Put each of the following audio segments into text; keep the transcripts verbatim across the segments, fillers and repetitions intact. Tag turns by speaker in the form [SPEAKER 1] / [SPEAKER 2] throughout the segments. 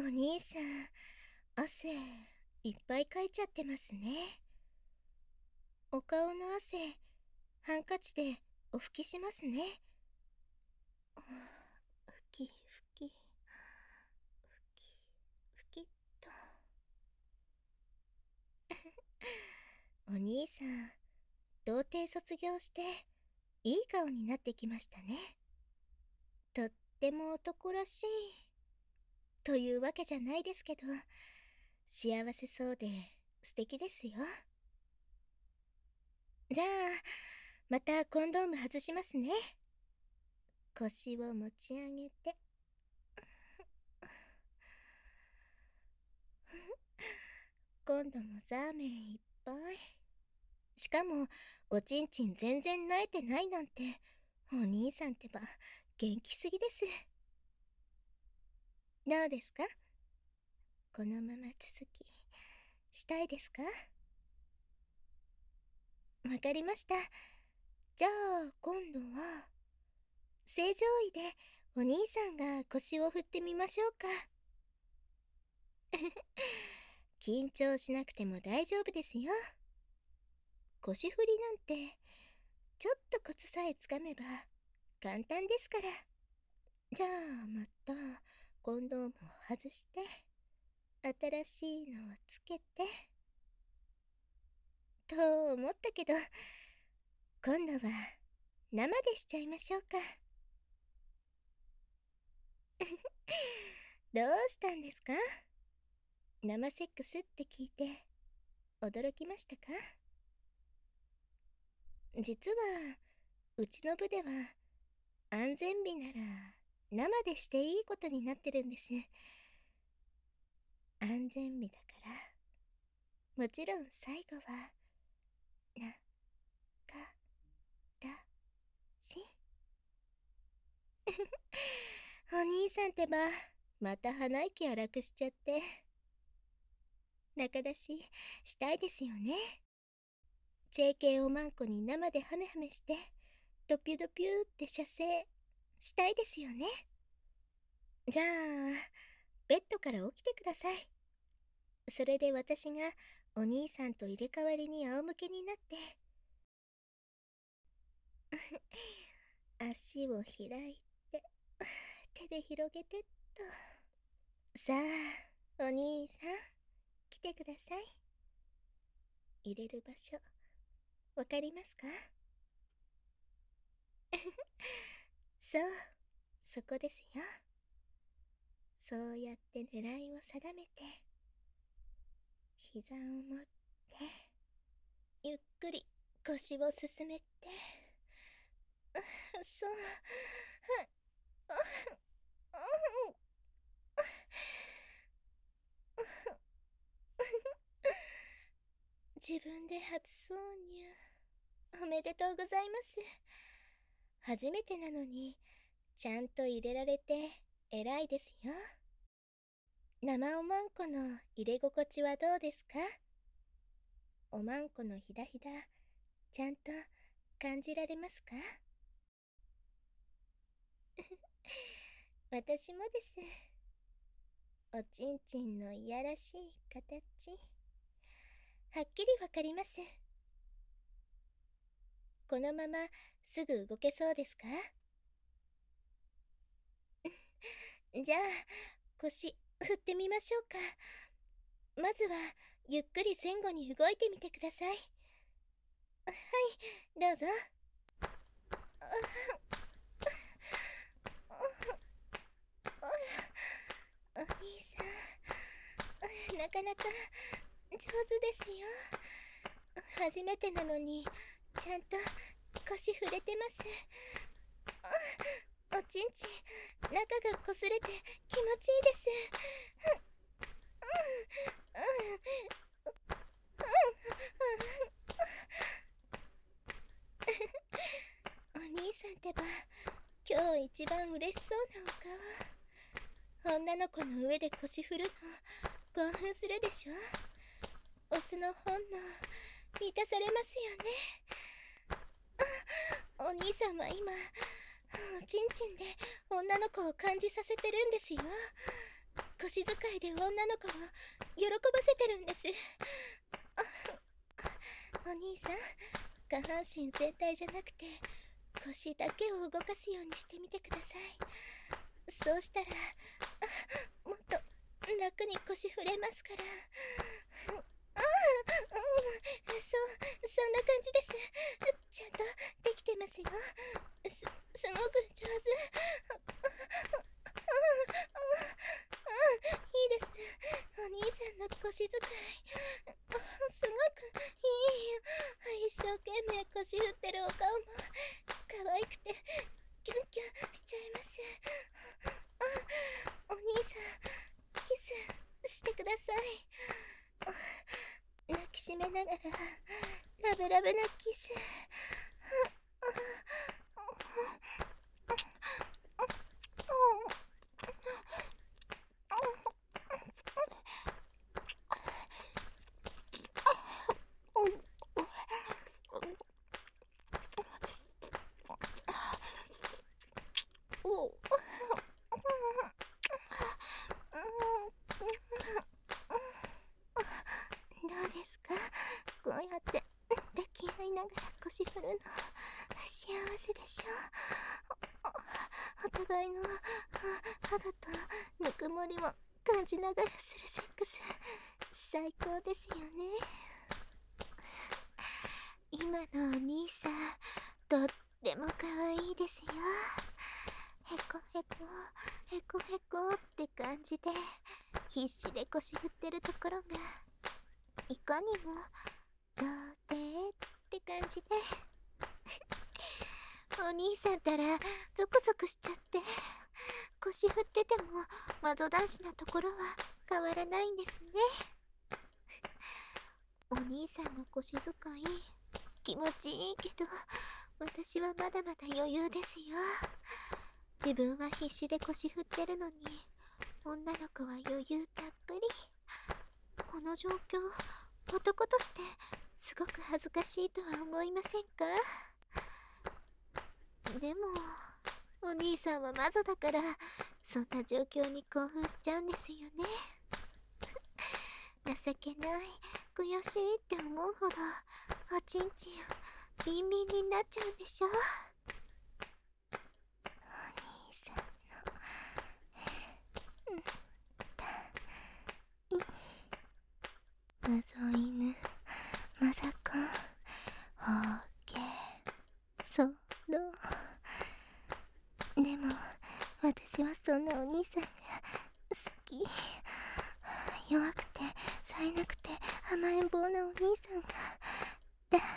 [SPEAKER 1] 兄さん、汗いっぱいかいちゃってますね。お顔の汗、ハンカチでお拭きしますね。ふきふき、ふきふきっと。お兄さん、童貞卒業していい顔になってきましたね。とっても男らしいというわけじゃないですけど、幸せそうで素敵ですよ。じゃあまたコンドーム外しますね。腰を持ち上げて。今度もザーメンいっぱい。しかもおちんちん全然萎えてないなんて、お兄さんってば元気すぎです。どうですか？このまま続きしたいですか？わかりました。じゃあ今度は正常位でお兄さんが腰を振ってみましょうか。緊張しなくても大丈夫ですよ。腰振りなんてちょっとコツさえつかめば簡単ですから。じゃあまたコンドームを外して新しいのをつけてと思ったけど、今度は生でしちゃいましょうか。どうしたんですか？生セックスって聞いて驚きましたか？実はうちの部では安全日なら生でしていいことになってるんです。安全日だからもちろん最後はなかだし。お兄さんってばまた鼻息荒くしちゃって仲出ししたいですよね。チェー系おまんこに生でハメハメしてドピュドピューって射精したいですよね。じゃあベッドから起きてください。それで私がお兄さんと入れ替わりに仰向けになって足を開いて手で広げてっと。さあお兄さん来てください。入れる場所わかりますか？そう、そこですよ。そうやって狙いを定めて膝を持ってゆっくり腰を進めて、そう自分で初挿入おめでとうございます。初めてなのにちゃんと入れられて偉いですよ。生おまんこの入れ心地はどうですか？おまんこのひだひだちゃんと感じられますか？私もです。おちんちんのいやらしい形はっきりわかります。このまますぐ動けそうですか？じゃあ腰振ってみましょうか。まずはゆっくり前後に動いてみてください。はい、どうぞ。お兄さん、なかなか上手ですよ。初めてなのにちゃんと腰触れてます。おちんちん中がこすれて気持ちいいです。お兄さんってば今日一番嬉しそうなお顔。女の子の上で腰振るの興奮するでしょ。オスの本能満たされますよね。お兄さんは今おちんちんで女の子を感じさせてるんですよ。 腰使いで女の子を喜ばせてるんです。お兄さん、下半身全体じゃなくて腰だけを動かすようにしてみてください。そうしたらもっと楽に腰振れますから。うん、うん、そうそんな感じです。ちゃんとできてますよ。すすごく上手。いいです。お兄さんの腰使いすごくいいよ。一生懸命腰振ってるお顔も可愛くてキュンキュンしちゃいます。お兄さん、キスしてください。抱きしめながらラブラブなキス。どうですか？こうやって抱き合いながら腰振るの幸せでしょ。お、お互いの肌とぬくもりも感じながらするセックス、最高ですよね。今のお兄さん、とっても可愛いですよ。へこへこへこへこって感じで必死で腰振ってるところがいかにもどうでって感じでお兄さんたらゾクゾクしちゃって、腰振っててもマゾ男子なところは変わらないんですね。お兄さんの腰使い気持ちいいけど、私はまだまだ余裕ですよ。自分は必死で腰振ってるのに女の子は余裕たっぷり。この状況、男としてすごく恥ずかしいとは思いませんか？でもお兄さんはマゾだからそんな状況に興奮しちゃうんですよね。情けない、悔しいって思うほどおちんちんビンビンになっちゃうんでしょ。お兄さんのうんたいマゾ犬マザコンホーケソロ。でも私はそんなお兄さんが好き。弱くて冴えなくて甘えん坊なお兄さんが大好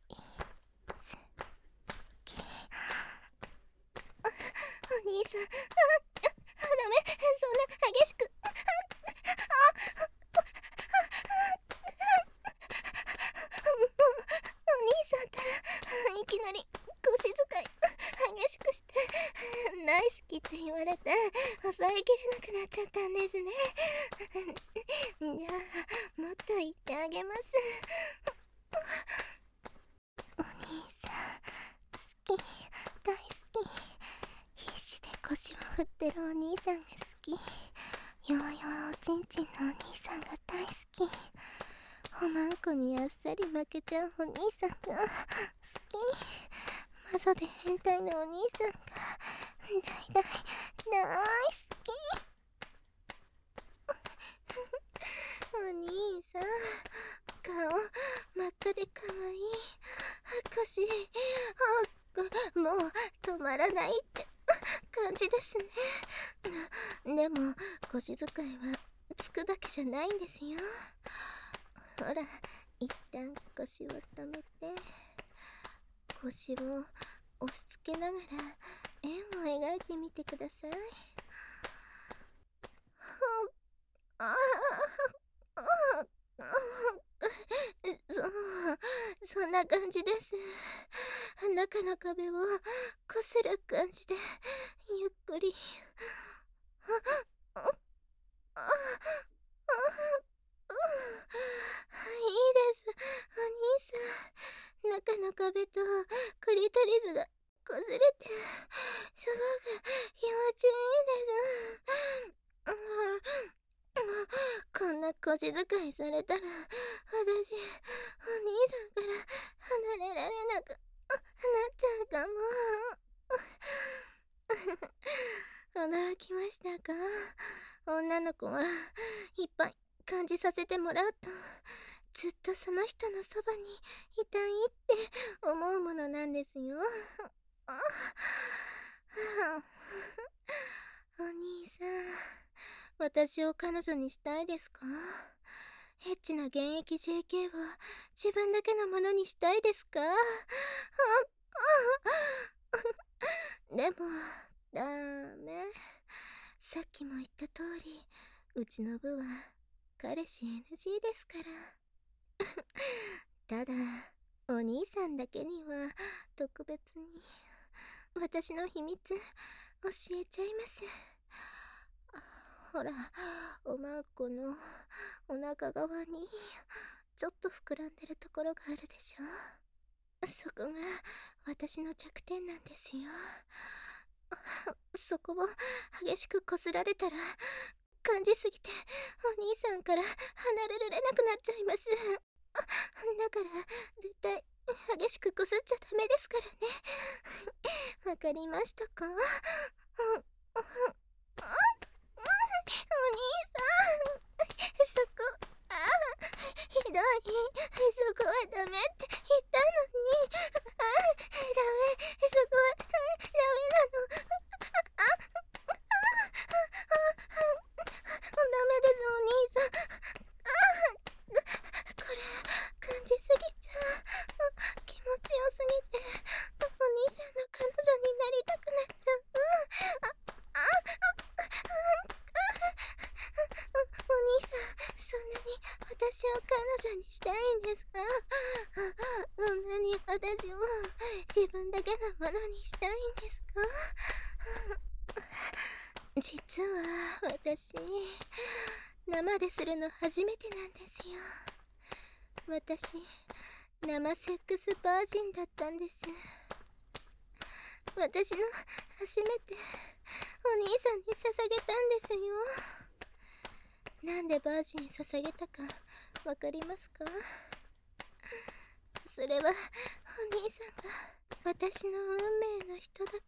[SPEAKER 1] き。お兄さん、あ、あ、ダメ、そんな激しく。あ、あ、お兄さんったらいきなり腰使い激しくして大好きって言われて抑えきれなくなっちゃったんですね。じゃあもっと言ってあげます。お兄さん好き、大好き。必死で腰を振ってるお兄さんが好き。弱々おちんちんのお兄さんが大好き。おまんこにあっさり負けちゃうお兄さんが好き。マゾで変態のお兄さんが大大大好き。お兄さん、顔真っ赤で可愛い。腰あもう止まらないって感じですね。でも腰使いはつくだけじゃないんですよ。ほら、一旦腰を止めて腰を押し付けながら円を描いてみてください。ああ、そう、そんな感じです。中の壁をこする感じでゆっくり。あ、あ、あ、あ、いいです、お兄さん。中の壁とクリトリスがこすれてすごく気持ちいいです。 な小遣いされたら、私、お兄さんから離れられなくなっちゃうかも。驚きましたか？女の子はいっぱい感じさせてもらうと、ずっとその人のそばにいたいって思うものなんですよ。お兄さん、私を彼女にしたいですか？エッチな現役 ジェーケー を自分だけのものにしたいですか？でも、ダメ。さっきも言った通り、うちの部は彼氏 エヌジー ですから。ただ、お兄さんだけには特別に私の秘密教えちゃいます。ほら、おまんこのお腹側にちょっと膨らんでるところがあるでしょ。そこが私の弱点なんですよ。そこを激しくこすられたら、感じすぎてお兄さんから離れられなくなっちゃいます。だから絶対激しくこすっちゃダメですからね。わかりましたか？お兄さん、そこ、ああ、ひどい。そこはダメって言ったのに。ああ、ダメ、そこはダメなの。ああ、ダメです、お兄さん。ああ、これ、感じすぎちゃう。気持ちよすぎて、お兄さんの彼女になりたくなっちゃう。あ、あ、お兄さん、そんなに私を彼女にしたいんですか？そんなに私を自分だけのものにしたいんですか？実は私、生でするの初めてなんですよ。私、生セックスバージンだったんです。私の初めてお兄さんに捧げたんですよ。なんでバージン捧げたかわかりますか？それはお兄さんが私の運命の人だから。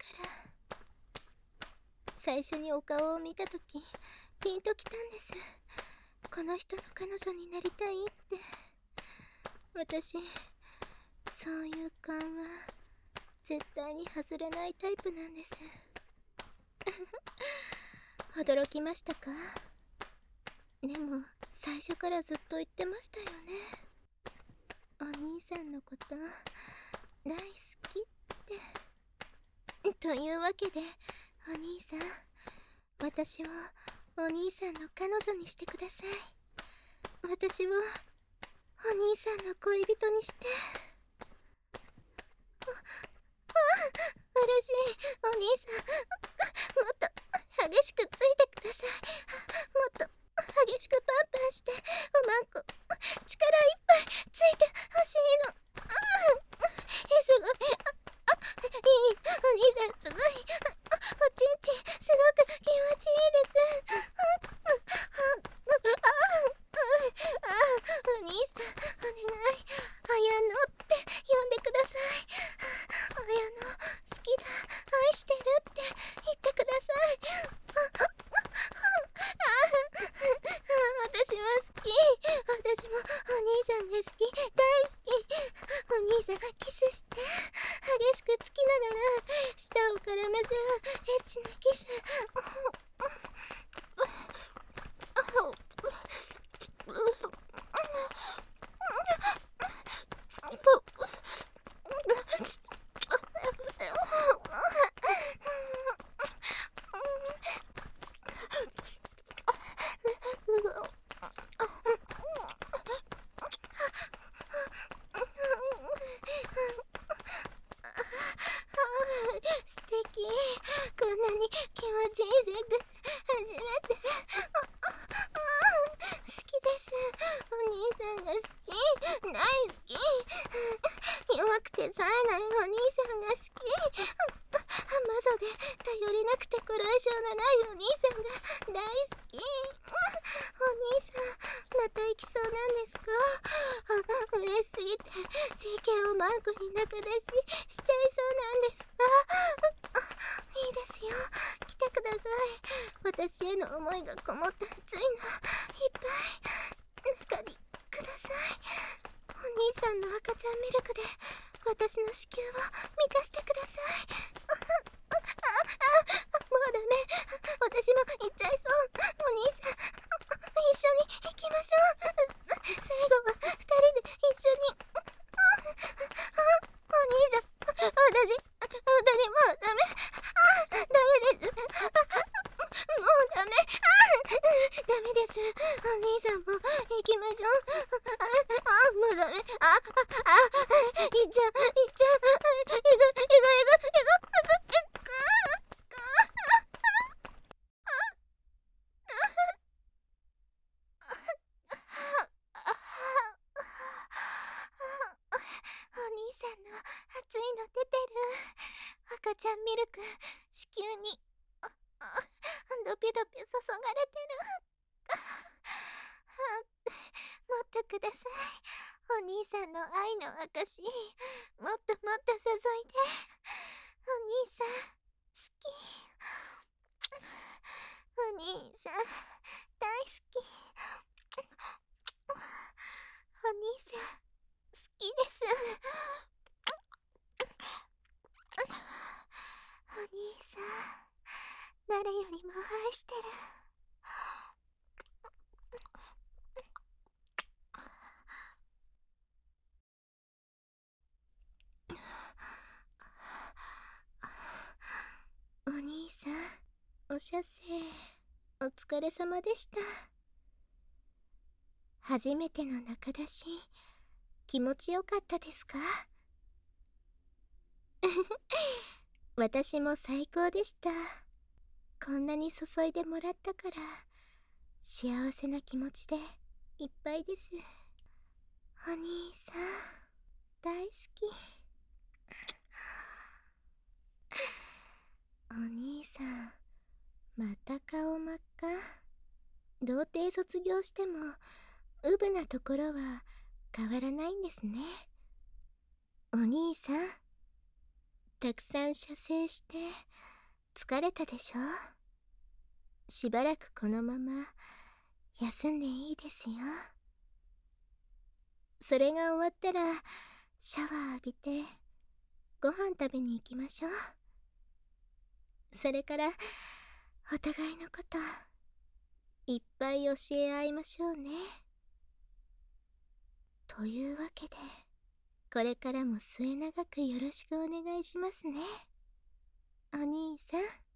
[SPEAKER 1] 最初にお顔を見たとき、ピンときたんです。この人の彼女になりたいって。私、そういう勘は絶対に外れないタイプなんです。驚きましたか？でも最初からずっと言ってましたよね。お兄さんのこと大好きって。というわけでお兄さん、私をお兄さんの彼女にしてください。私をお兄さんの恋人にして。あ、あ、嬉しい。お兄さん、もっと激しくついてください。もっと激しくパンパンして、おまんこ力いっぱいついてほしいの。ああ、すごい。あ、あ、いい。お兄さんすごい。あ、おちんちんすごく気持ちいいです。ああ、お兄さんお願い。綾乃って呼んでください。綾乃好きだ、愛してるって言ってください。ああ、私は好き。 また行きそうなんですか？あ、嬉しすぎて ジェーケー をマンコに仲出ししちゃいそうなんですか？いいですよ、来てください。私への思いがこもった熱いのいっぱい中にください。お兄さんの赤ちゃんミルクで私の子宮を満たしてください。あああ、もうダメ、私も行っちゃいそう。お兄さん、一緒に行きましょう。最後は二人で一緒に。お兄さん、私、本当にもうダメ。あ、ダメです。もうダメ。あ、ダメです。お兄さんも行きましょう。あ、もうダメ。あ、あ、あ、行っちゃう、行っちゃう。行く、行く、行く、行く、行く。お兄さんの熱いの出てる。赤ちゃんミルク子宮にああドピドピ注がれてる。もっとください。お兄さんの愛の証、もっともっと注いで。お兄さん好き。お兄さん大好き。お兄さん好きです。お兄さん誰よりも愛してる。お兄さん、お射精お疲れ様でした。初めての中出し気持ちよかったですか？私も最高でした。こんなに注いでもらったから幸せな気持ちでいっぱいです。お兄さん大好き。お兄さんまた顔真っ赤。童貞卒業してもウブなところは変わらないんですね。お兄さんたくさん射精して疲れたでしょ？しばらくこのまま休んでいいですよ。それが終わったらシャワー浴びてご飯食べに行きましょう。それからお互いのこといっぱい教え合いましょうね。というわけでこれからも末永くよろしくお願いしますね、お兄さん。